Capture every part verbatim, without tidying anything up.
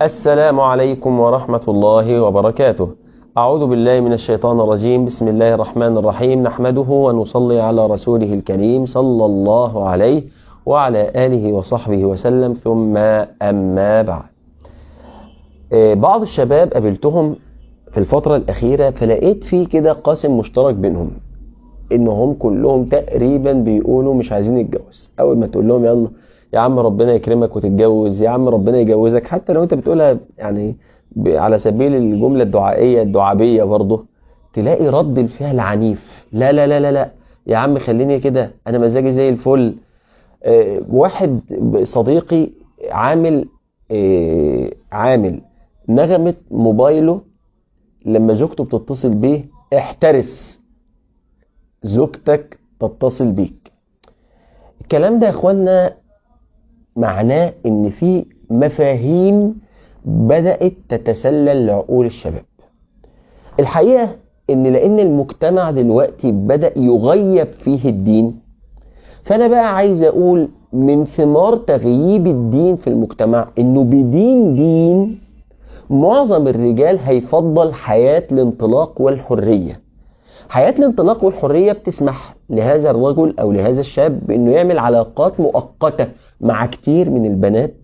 السلام عليكم ورحمة الله وبركاته. أعوذ بالله من الشيطان الرجيم. بسم الله الرحمن الرحيم. نحمده ونصلي على رسوله الكريم صلى الله عليه وعلى آله وصحبه وسلم، ثم أما بعد. بعض الشباب قابلتهم في الفترة الأخيرة فلقيت فيه كده قاسم مشترك بينهم، إنهم كلهم تقريبا بيقولوا مش عايزين يتجوز. أول ما تقول لهم يلا يا عم ربنا يكرمك وتتجوز، يا عم ربنا يجوزك، حتى لو انت بتقولها يعني على سبيل الجملة الدعائية الدعابية برضه، تلاقي رد الفعل عنيف. لا لا لا لا لا يا عم خليني كده، انا مزاجي زي الفل. اه واحد صديقي عامل اه عامل نغمة موبايله لما زوجته بتتصل بيه: احترس زوجتك تتصل بيك. الكلام ده يا اخوانا معناه ان في مفاهيم بدأت تتسلل لعقول الشباب. الحقيقة ان لان المجتمع دلوقتي بدأ يغيب فيه الدين، فانا بقى عايز اقول من ثمار تغييب الدين في المجتمع انه بدين دين معظم الرجال هيفضل حياة الانطلاق والحرية. حياة الانطلاق والحرية بتسمح لهذا الرجل أو لهذا الشاب بأنه يعمل علاقات مؤقتة مع كتير من البنات،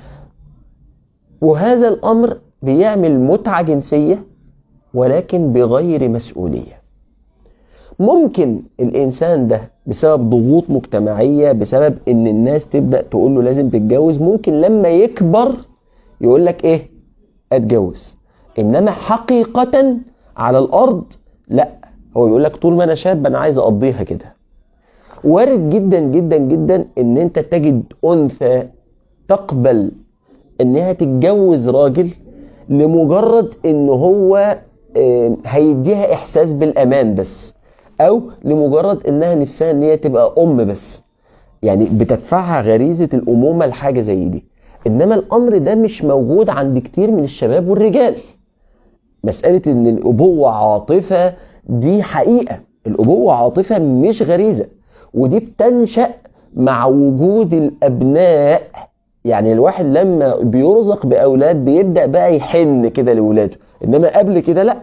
وهذا الأمر بيعمل متعة جنسية ولكن بغير مسؤولية. ممكن الإنسان ده بسبب ضغوط مجتمعية، بسبب أن الناس تبدأ تقول له لازم تتجوز، ممكن لما يكبر يقول لك إيه أتجوز. إنما حقيقة على الأرض لا، هو يقول لك طول ما انا شاب انا عايز اقضيها كده. وارد جدا جدا جدا ان انت تجد انثى تقبل انها تتجوز راجل لمجرد ان هو هيديها احساس بالامان بس، او لمجرد انها نفسها ان هي تبقى ام بس، يعني بتدفعها غريزة الامومة لحاجة زي دي. انما الامر ده مش موجود عند كتير من الشباب والرجال. مسألة ان الابوة عاطفة دي حقيقة، الأبوة عاطفة مش غريزة، ودي بتنشأ مع وجود الأبناء. يعني الواحد لما بيرزق بأولاد بيبدأ بقى يحن كده لأولاده، إنما قبل كده لا.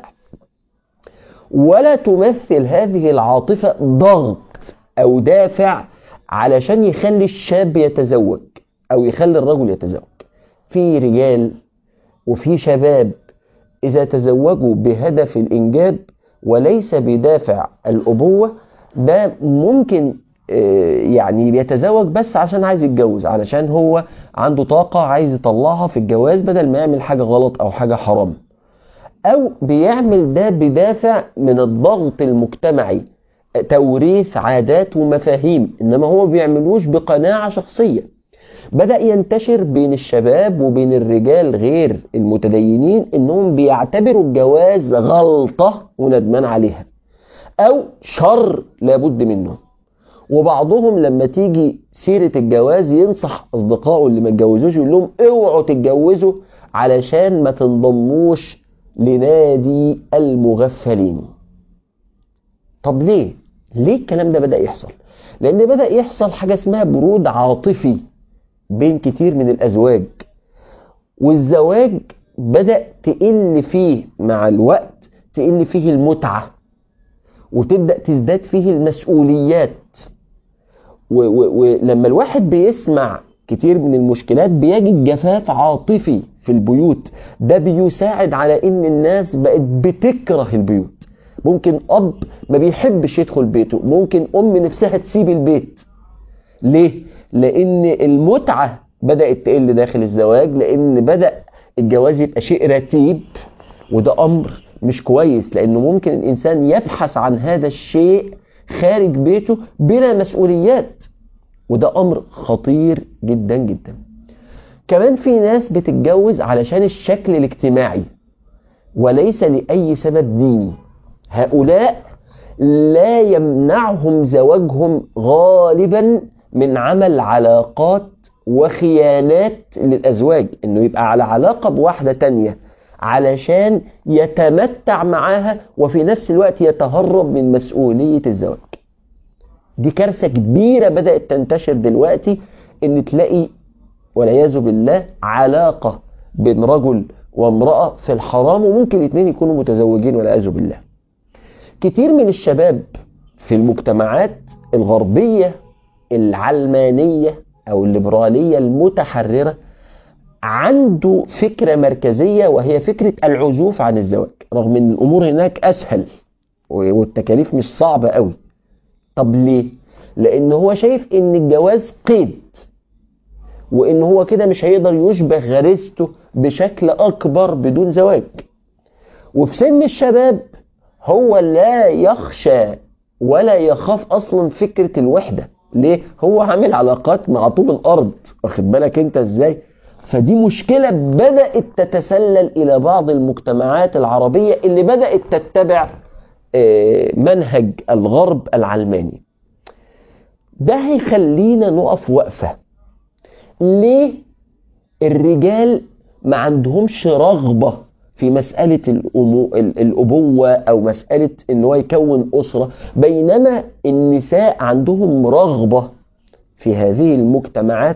ولا تمثل هذه العاطفة ضغط أو دافع علشان يخلي الشاب يتزوج أو يخلي الرجل يتزوج. في رجال وفي شباب إذا تزوجوا بهدف الإنجاب وليس بدافع الأبوة، ده ممكن يعني بيتزوج بس عشان عايز يتجوز، علشان هو عنده طاقة عايز يطلعها في الجواز بدل ما يعمل حاجة غلط أو حاجة حرام، أو بيعمل ده بدافع من الضغط المجتمعي، توريث عادات ومفاهيم، إنما هو بيعملوش بقناعة شخصية. بدأ ينتشر بين الشباب وبين الرجال غير المتدينين إنهم بيعتبروا الجواز غلطة وندمان عليها أو شر لابد منه. وبعضهم لما تيجي سيرة الجواز ينصح أصدقائه اللي ما اتجوزوش، يقول لهم اوعوا تتجوزوا علشان ما تنضموش لنادي المغفلين. طب ليه؟ ليه الكلام ده بدأ يحصل؟ لأن بدأ يحصل حاجة اسمها برود عاطفي بين كتير من الأزواج، والزواج بدأ تقل فيه مع الوقت، تقل فيه المتعة وتبدأ تزداد فيه المسؤوليات. ولما الواحد بيسمع كتير من المشكلات بيجد جفاف عاطفي في البيوت، ده بيساعد على ان الناس بقت بتكره البيوت. ممكن أب ما بيحبش يدخل بيته، ممكن أم نفسها تسيب البيت. ليه؟ لأن المتعة بدأت تقل داخل الزواج، لأن بدأ الجواز يبقى شيء رتيب، وده أمر مش كويس، لأنه ممكن الإنسان يبحث عن هذا الشيء خارج بيته بلا مسؤوليات، وده أمر خطير جدا جدا. كمان في ناس بتتجوز علشان الشكل الاجتماعي وليس لأي سبب ديني. هؤلاء لا يمنعهم زواجهم غالبا من عمل علاقات وخيانات للأزواج، إنه يبقى على علاقة بواحدة تانية علشان يتمتع معاها وفي نفس الوقت يتهرب من مسؤولية الزواج. دي كارثة كبيرة بدأت تنتشر دلوقتي، إن تلاقي والعياذ بالله علاقة بين رجل وامرأة في الحرام، وممكن الاثنين يكونوا متزوجين والعياذ بالله. كتير من الشباب في المجتمعات الغربية العلمانية أو الليبرالية المتحررة عنده فكرة مركزية، وهي فكرة العزوف عن الزواج، رغم ان الامور هناك اسهل والتكاليف مش صعبة قوي. طب ليه؟ لان هو شايف ان الجواز قيد، وان هو كده مش هيقدر يشبه غريزته بشكل اكبر بدون زواج. وفي سن الشباب هو لا يخشى ولا يخاف اصلا فكرة الوحدة. ليه؟ هو عامل علاقات مع طوب الارض، واخد بالك انت ازاي؟ فدي مشكلة بدأت تتسلل إلى بعض المجتمعات العربية اللي بدأت تتبع منهج الغرب العلماني. ده هيخلينا نقف وقفة. ليه الرجال ما عندهمش رغبة في مسألة الأبوة أو مسألة إن هو يكون أسرة، بينما النساء عندهم رغبة في هذه المجتمعات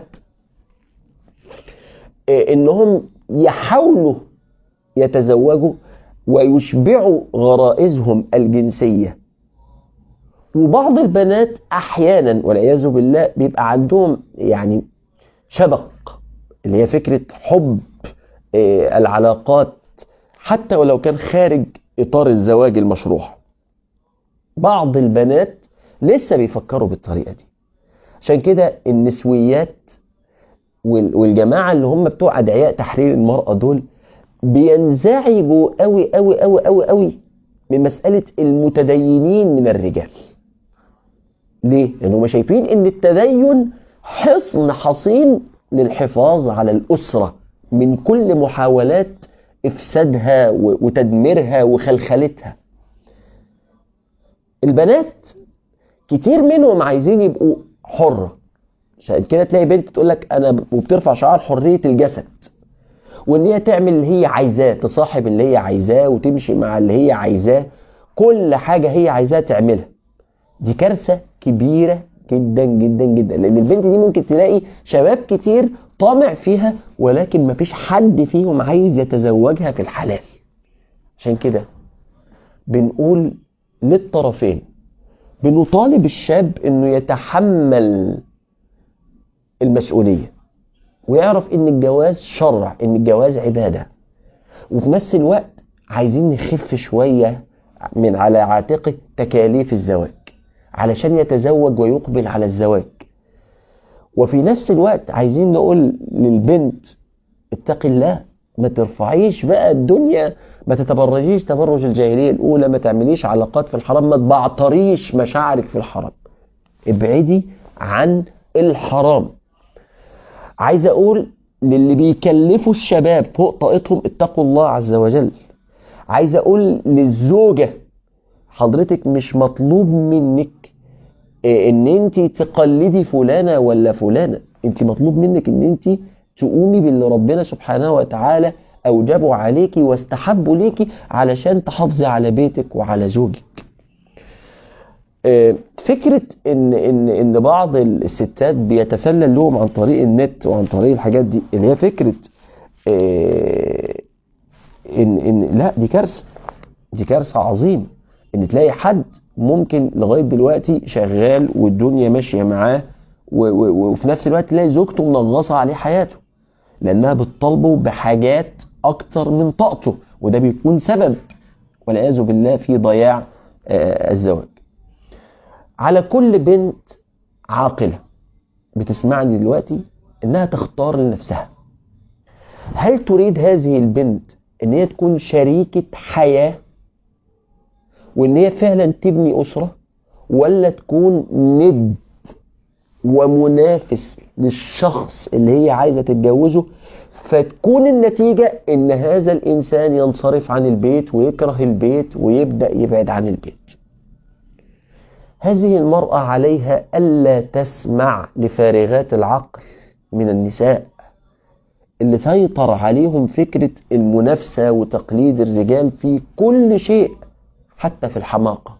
انهم يحاولوا يتزوجوا ويشبعوا غرائزهم الجنسية؟ وبعض البنات احيانا والعياذ بالله بيبقى عندهم يعني شبق، اللي هي فكرة حب العلاقات حتى ولو كان خارج اطار الزواج المشروع. بعض البنات لسه بيفكروا بالطريقة دي. عشان كده النسويات والجماعة اللي هم بتوع أدعياء تحرير المرأة دول بينزعجوا قوي قوي قوي قوي قوي من مسألة المتدينين من الرجال. ليه؟ لأنهم شايفين إن التدين حصن حصين للحفاظ على الأسرة من كل محاولات إفسادها وتدميرها وخلخلتها. البنات كتير منهم عايزين يبقوا حرة، عشان كده تلاقي بنت تقولك أنا وبترفع شعار حرية الجسد، وإن هي تعمل اللي هي عايزاه، تصاحب اللي هي عايزاه وتمشي مع اللي هي عايزاه، كل حاجة هي عايزاه تعملها. دي كارثة كبيرة جدا جدا جدا، لأن البنت دي ممكن تلاقي شباب كتير طامع فيها، ولكن مفيش حد فيهم عايز يتزوجها في الحلال. عشان كده بنقول للطرفين، بنطالب الشاب إنه يتحمل المسؤولية ويعرف إن الجواز شرع، إن الجواز عبادة، وفي نفس الوقت عايزين نخف شوية من على عاتقه تكاليف الزواج علشان يتزوج ويقبل على الزواج. وفي نفس الوقت عايزين نقول للبنت اتقي الله، ما ترفعيش بقى الدنيا، ما تتبرجيش تبرج الجاهلية الأولى، ما تعمليش علاقات في الحرام، ما تبعتريش مشاعرك في الحرام، ابعدي عن الحرام. عايز أقول للي بيكلفوا الشباب فوق طاقتهم اتقوا الله عز وجل. عايز أقول للزوجة حضرتك مش مطلوب منك ان انت تقلدي فلانة ولا فلانة، انت مطلوب منك ان انت تقومي باللي ربنا سبحانه وتعالى اوجبه عليكي واستحبه ليكي علشان تحافظي على بيتك وعلى زوجك. فكرة ان ان ان بعض الستات بيتسلل لهم عن طريق النت وعن طريق الحاجات دي، اللي هي فكرة ان ان لا، دي كارثة، دي كارثة عظيم. ان تلاقي حد ممكن لغاية دلوقتي شغال والدنيا ماشية معاه، وفي نفس الوقت تلاقي زوجته منغصة عليه حياته لانها بتطالبه بحاجات اكتر من طاقته، وده بيكون سبب والعياذ بالله في ضياع الزواج. على كل بنت عاقلة بتسمعني دلوقتي انها تختار لنفسها، هل تريد هذه البنت ان هي تكون شريكة حياة وان هي فعلا تبني اسرة، ولا تكون ند ومنافس للشخص اللي هي عايزة تتجوزه، فتكون النتيجة ان هذا الانسان ينصرف عن البيت ويكره البيت ويبدأ يبعد عن البيت. هذه المرأة عليها ألا تسمع لفارغات العقل من النساء اللي سيطر عليهم فكرة المنافسة وتقليد الرجال في كل شيء حتى في الحماقة.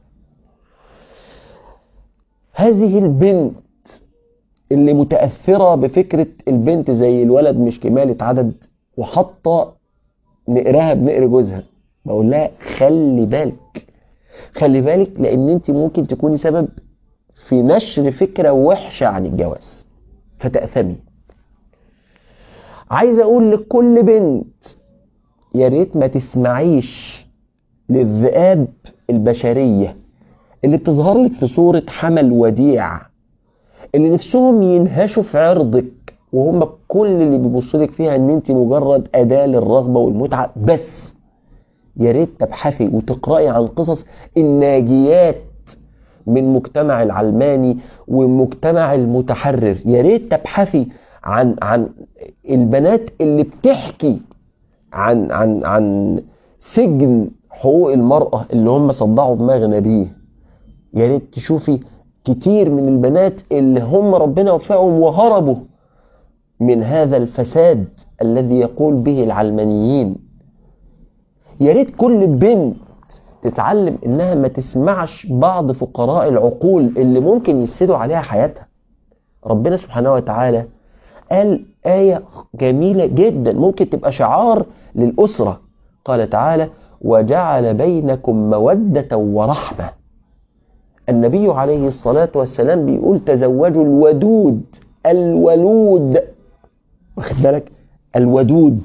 هذه البنت اللي متأثرة بفكرة البنت زي الولد مش كمالة عدد، وحاطه نقرها بنقر جوزها، بقول لها خلي بالك خلي بالك، لان انت ممكن تكوني سبب في نشر فكرة وحشة عن الجواز فتأثمي. عايز اقول لكل بنت يا ريت ما تسمعيش للذئاب البشرية اللي بتظهر لك في صورة حمل وديع، اللي نفسهم ينهشوا في عرضك، وهم كل اللي بيبصوا لك فيها ان انت مجرد أداة للرغبة والمتعة بس. يا ريت تبحثي وتقرأي عن قصص الناجيات من مجتمع العلماني والمجتمع المتحرر. يا ريت تبحثي عن عن البنات اللي بتحكي عن عن عن سجن حقوق المرأة اللي هم صدعوا دماغنا بيه. يا ريت تشوفي كتير من البنات اللي هم ربنا وفقهم وهربوا من هذا الفساد الذي يقول به العلمانيين. يا ريت كل بنت تتعلم انها ما تسمعش بعض فقراء العقول اللي ممكن يفسدوا عليها حياتها. ربنا سبحانه وتعالى قال آية جميلة جدا ممكن تبقى شعار للأسرة، قال تعالى وجعل بينكم مودة ورحمة. النبي عليه الصلاة والسلام بيقول تزوجوا الودود الولود، واخد بالك الودود.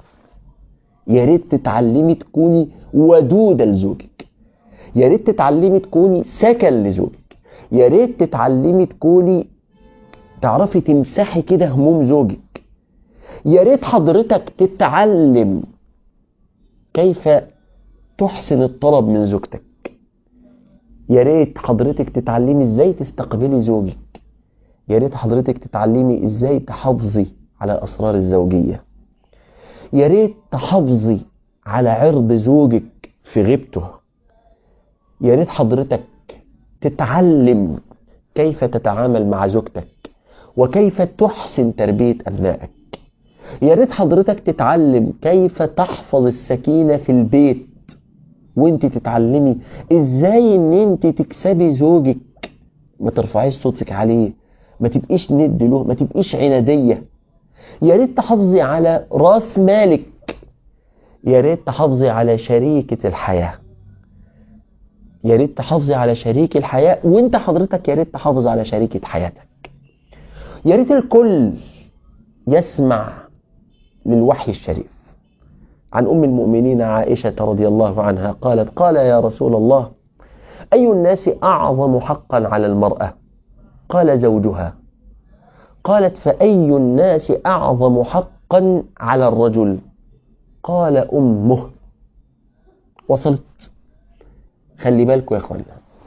يا ريت تتعلمي تكوني ودودة لزوجك، يا ريت تتعلمي تكوني سكن لزوجك، يا ريت تتعلمي تكوني تعرفي تمسحي كده هموم زوجك. يا ريت حضرتك تتعلم كيف تحسن الطلب من زوجتك. يا ريت حضرتك تتعلمي ازاي تستقبلي زوجك. يا ريت حضرتك تتعلمي ازاي تحافظي على الأسرار الزوجية. يا ريت تحافظي على عرض زوجك في غيبته. يا ريت حضرتك تتعلم كيف تتعامل مع زوجتك وكيف تحسن تربية أبنائك. يا ريت حضرتك تتعلم كيف تحفظ السكينة في البيت، وانت تتعلمي ازاي ان انت تكسبي زوجك. ما ترفعيش صوتك عليه، ما تبقيش ند له، ما تبقيش عنادية. يا ريت تحافظي على راس مالك. يا ريت تحافظي على شريكة الحياة. يا ريت تحافظي على شريك الحياة، وانت حضرتك يا ريت تحافظ على شريكة حياتك. يا ريت الكل يسمع للوحي الشريف. عن أم المؤمنين عائشة رضي الله عنها قالت قال يا رسول الله أي الناس أعظم حقا على المرأة؟ قال زوجها. قالت فأي الناس أعظم حقا على الرجل؟ قال أمه. وصلت. خلي بالكم يا أخوانا،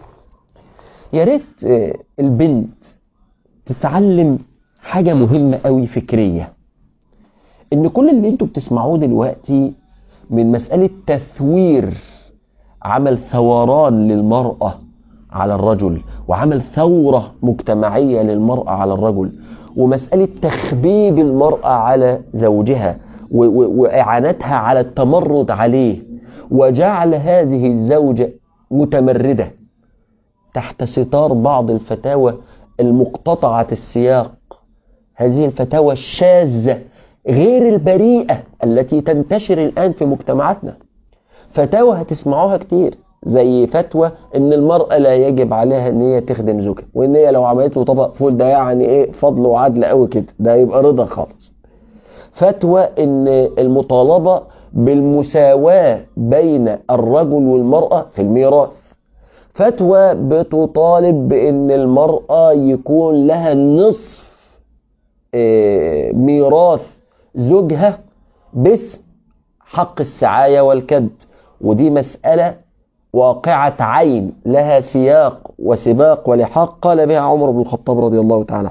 يا ريت البنت تتعلم حاجة مهمة قوي فكرية، إن كل اللي انتوا بتسمعوه دلوقتي من مسألة تثوير عمل ثوران للمرأة على الرجل، وعمل ثورة مجتمعية للمرأة على الرجل، ومسألة تخبيب المرأة على زوجها وإعانتها على التمرد عليه، وجعل هذه الزوجة متمردة تحت ستار بعض الفتاوى المقتطعة السياق، هذه الفتاوى الشاذة غير البريئة التي تنتشر الآن في مجتمعاتنا. فتاوى هتسمعوها كتير، زي فتوى ان المرأة لا يجب عليها ان هي تخدم زوجها، وان هي لو عملت له طبق فول ده يعني ايه فضل وعدل قوي كده، ده يبقى رضا خالص. فتوى ان المطالبة بالمساواة بين الرجل والمرأة في الميراث. فتوى بتطالب بان المرأة يكون لها نصف ميراث زوجها باسم حق السعاية والكد، ودي مسألة واقعة عين لها سياق وسباق ولحاق قال بها عمر بن الخطاب رضي الله تعالى.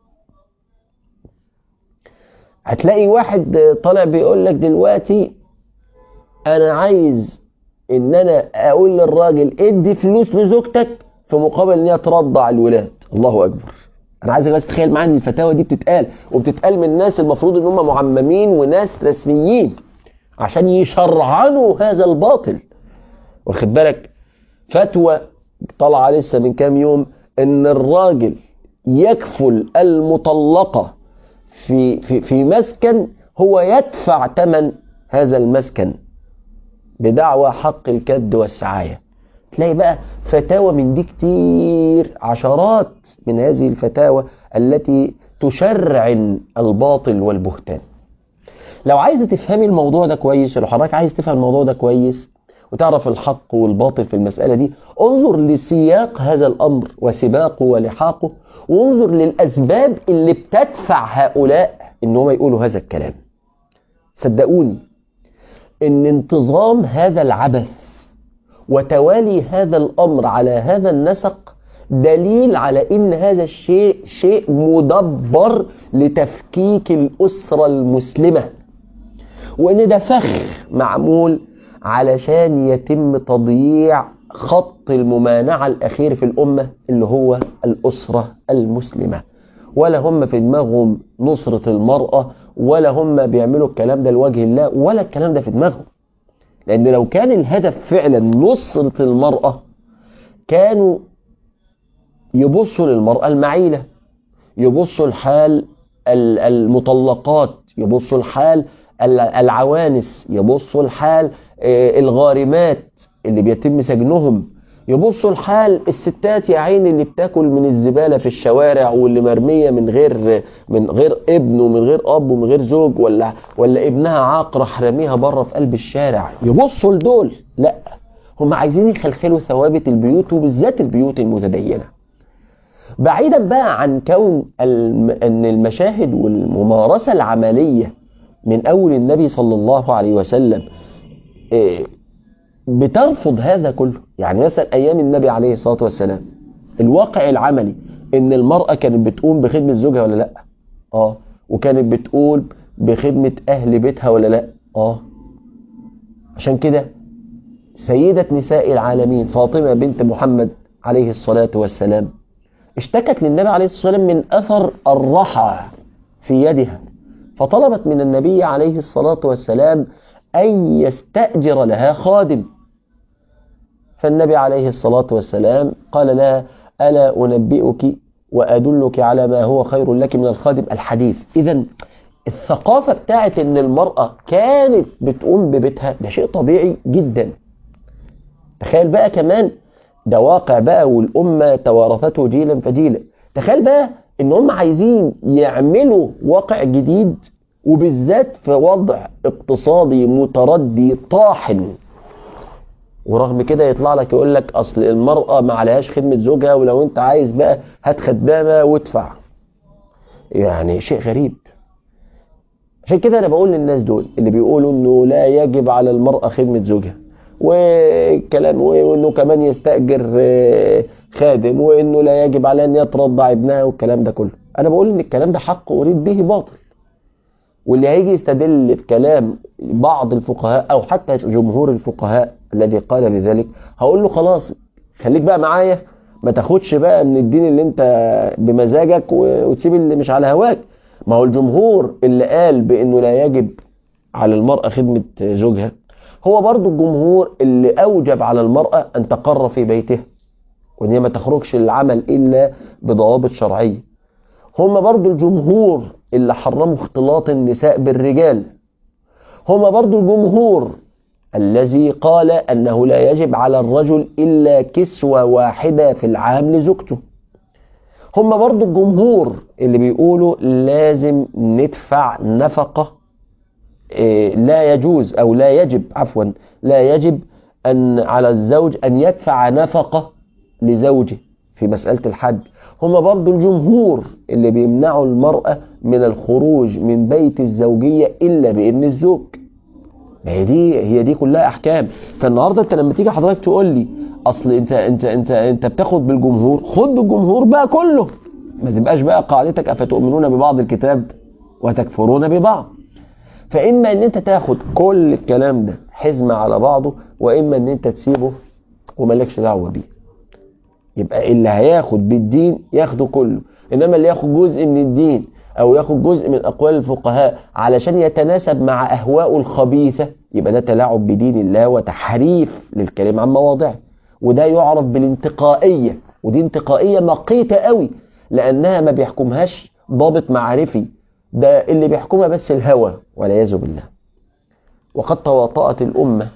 هتلاقي واحد طالع بيقول لك دلوقتي انا عايز ان انا اقول للراجل ادي فلوس لزوجتك في مقابل ان هي ترضع الولاد. الله اكبر. انا عايزك بس تتخيل معايا ان الفتاوى دي بتتقال وبتتقال من ناس المفروض ان هم معممين وناس رسميين عشان يشرعنوا هذا الباطل، واخد بالك. فتوى طلع لسه من كام يوم ان الراجل يكفل المطلقة في في في مسكن هو يدفع ثمن هذا المسكن بدعوى حق الكد والسعاية. تلاقي بقى فتاوى من دي كتير، عشرات من هذه الفتاوى التي تشرعن الباطل والبهتان. لو عايز تفهمي الموضوع ده كويس، لو حضرتك عايز تفهم الموضوع ده كويس وتعرف الحق والباطل في المسألة دي، انظر لسياق هذا الأمر وسباقه ولحاقه، وانظر للأسباب اللي بتدفع هؤلاء إنهم يقولوا هذا الكلام. صدقوني إن انتظام هذا العبث وتوالي هذا الأمر على هذا النسق دليل على إن هذا الشيء شيء مدبر لتفكيك الأسرة المسلمة، وإن ده فخ معمول علشان يتم تضييع خط الممانعة الأخير في الأمة اللي هو الأسرة المسلمة. ولا هم في دماغهم نصرة المرأة، ولا هم بيعملوا الكلام ده لوجه الله، ولا الكلام ده في دماغهم. لأن لو كان الهدف فعلا نصرة المرأة كانوا يبصوا للمرأة المعيلة، يبصوا لحال المطلقات، يبصوا لحال العوانس، يبصوا لحال الغارمات اللي بيتم سجنهم، يبصوا لحال الستات يا عيني اللي بتاكل من الزبالة في الشوارع، واللي مرمية من غير من غير ابن ومن غير اب ومن غير زوج، ولا ولا ابنها عاق راح رميها بره في قلب الشارع. يبصوا لدول؟ لا، هم عايزين يخلخلوا ثوابت البيوت، وبالذات البيوت المتدينة. بعيدا بقى عن كون ان المشاهد والممارسة العملية من اول النبي صلى الله عليه وسلم بترفض هذا كله. يعني مثلا ايام النبي عليه الصلاة والسلام الواقع العملي ان المرأة كانت بتقوم بخدمة زوجها ولا لا؟ اه. وكانت بتقول بخدمة اهل بيتها ولا لا؟ اه. عشان كده سيدة نساء العالمين فاطمة بنت محمد عليه الصلاة والسلام اشتكت للنبي عليه الصلاة والسلام من اثر الرحى في يدها، فطلبت من النبي عليه الصلاة والسلام أن يستأجر لها خادم. فالنبي عليه الصلاة والسلام قال لها: ألا أنبئك وأدلك على ما هو خير لك من الخادم؟ الحديث. إذن الثقافة بتاعت أن المرأة كانت بتقوم ببيتها ده شيء طبيعي جدا. تخيل بقى كمان ده واقع بقى، والأمة توارثته جيلا فجيلا. تخيل بقى ان هم عايزين يعملوا واقع جديد، وبالذات في وضع اقتصادي متردي طاحن، ورغم كده يطلع لك يقول لك اصل المرأة ما عليهاش خدمة زوجها، ولو انت عايز بقى هات خدامة وادفع. يعني شيء غريب. عشان كده انا بقول للناس دول اللي بيقولوا انه لا يجب على المرأة خدمة زوجها، وكلام وانه كمان يستأجر خادم، وانه لا يجب على ان يترضع ابنها والكلام ده كله، انا بقول ان الكلام ده حق اريد به باطل. واللي هيجي يستدل بكلام بعض الفقهاء او حتى جمهور الفقهاء الذي قال بذلك، هقول له خلاص خليك بقى معايا، ما تاخدش بقى من الدين اللي انت بمزاجك وتسيب اللي مش على هواك. ما هو الجمهور اللي قال بانه لا يجب على المرأة خدمة زوجها هو برضو الجمهور اللي اوجب على المرأة ان تقر في بيتها، وان هي ما تخرجش للعمل الا بضوابط شرعية. هم برضو الجمهور اللي حرموا اختلاط النساء بالرجال. هم برضو الجمهور الذي قال انه لا يجب على الرجل الا كسوة واحدة في العام لزوجته. هم برضو الجمهور اللي بيقولوا لازم ندفع نفقة، لا يجوز او لا يجب عفوا لا يجب ان على الزوج ان يدفع نفقة لزوجه في مسألة الحج. هم برضو الجمهور اللي بيمنعوا المرأة من الخروج من بيت الزوجية الا بإذن الزوج. هي دي هي دي كلها احكام. فالنهارده انت لما تيجي حضرتك تقول لي اصل انت انت انت انت بتاخد بالجمهور، خد بالجمهور بقى كله، ما تبقاش بقى قاعدتك افتؤمنون ببعض الكتاب وتكفرون ببعض. فاما ان انت تاخد كل الكلام ده حزمة على بعضه، واما ان انت تسيبه ومالكش دعوه بيه. يبقى اللي هياخد بالدين ياخده كله، انما اللي ياخد جزء من الدين او ياخد جزء من اقوال الفقهاء علشان يتناسب مع اهواءه الخبيثة، يبقى ده تلاعب بدين الله وتحريف للكلام عن مواضعه. وده يعرف بالانتقائية، ودي انتقائية مقيتة قوي لانها ما بيحكمهاش ضابط معرفي، ده اللي بيحكمها بس الهوى والعياذ بالله. وقد تواطأت الأمة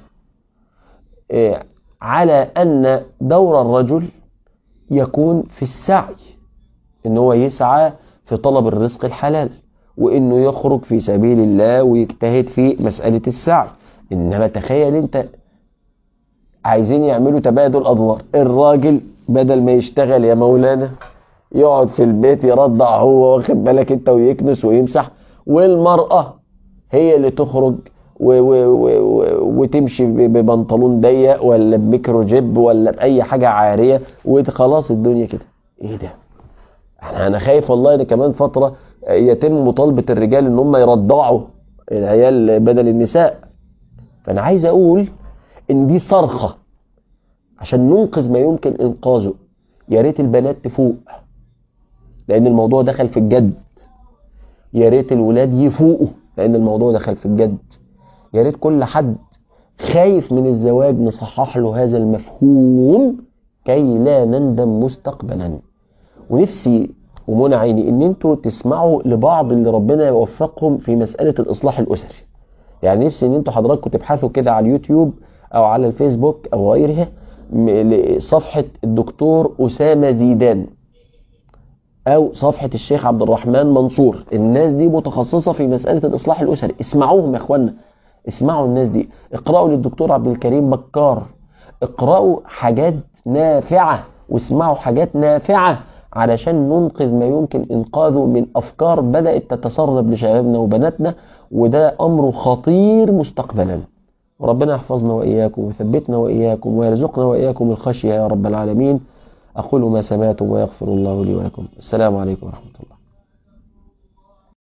على أن دور الرجل يكون في السعي، إن هو يسعى في طلب الرزق الحلال، وإنه يخرج في سبيل الله ويجتهد في مسألة السعي. إنما تخيل أنت، عايزين يعملوا تبادل أدوار، الراجل بدل ما يشتغل يا مولانا يقعد في البيت يرضع هو، واخد بالك انت، ويكنس ويمسح، والمرأة هي اللي تخرج و و و و وتمشي ببنطلون ضيق ولا بميكرو جيب ولا بأي حاجة عارية، وخلاص الدنيا كده. ايه ده؟ انا خايف والله ان كمان فترة يتم مطالبة الرجال ان هم يرضعوا العيال بدل النساء. فانا عايز اقول ان دي صرخة عشان ننقذ ما يمكن انقاذه. يا ريت البنات تفوق، لان الموضوع دخل في الجد. يا ريت الولاد يفوقوا، لان الموضوع دخل في الجد. يا ريت كل حد خايف من الزواج نصحح له هذا المفهوم كي لا نندم مستقبلا. ونفسي ومنى عيني ان انتوا تسمعوا لبعض اللي ربنا يوفقهم في مسألة الاصلاح الاسري. يعني نفسي ان انتوا حضراتكم تبحثوا كده على اليوتيوب او على الفيسبوك او غيرها صفحة الدكتور أسامة زيدان او صفحة الشيخ عبد الرحمن منصور. الناس دي متخصصة في مسألة الاصلاح الاسري، اسمعوهم يا اخوانا، اسمعوا الناس دي. اقرأوا للدكتور عبد الكريم بكار، اقرأوا حاجات نافعة واسمعوا حاجات نافعة علشان ننقذ ما يمكن انقاذه من افكار بدأت تتسرب لشبابنا وبناتنا، وده امر خطير مستقبلا. وربنا يحفظنا واياكم ويثبتنا واياكم ويرزقنا واياكم الخشية يا رب العالمين. اقول ما سمعتم ويغفر الله لي ولكم. السلام عليكم ورحمة الله.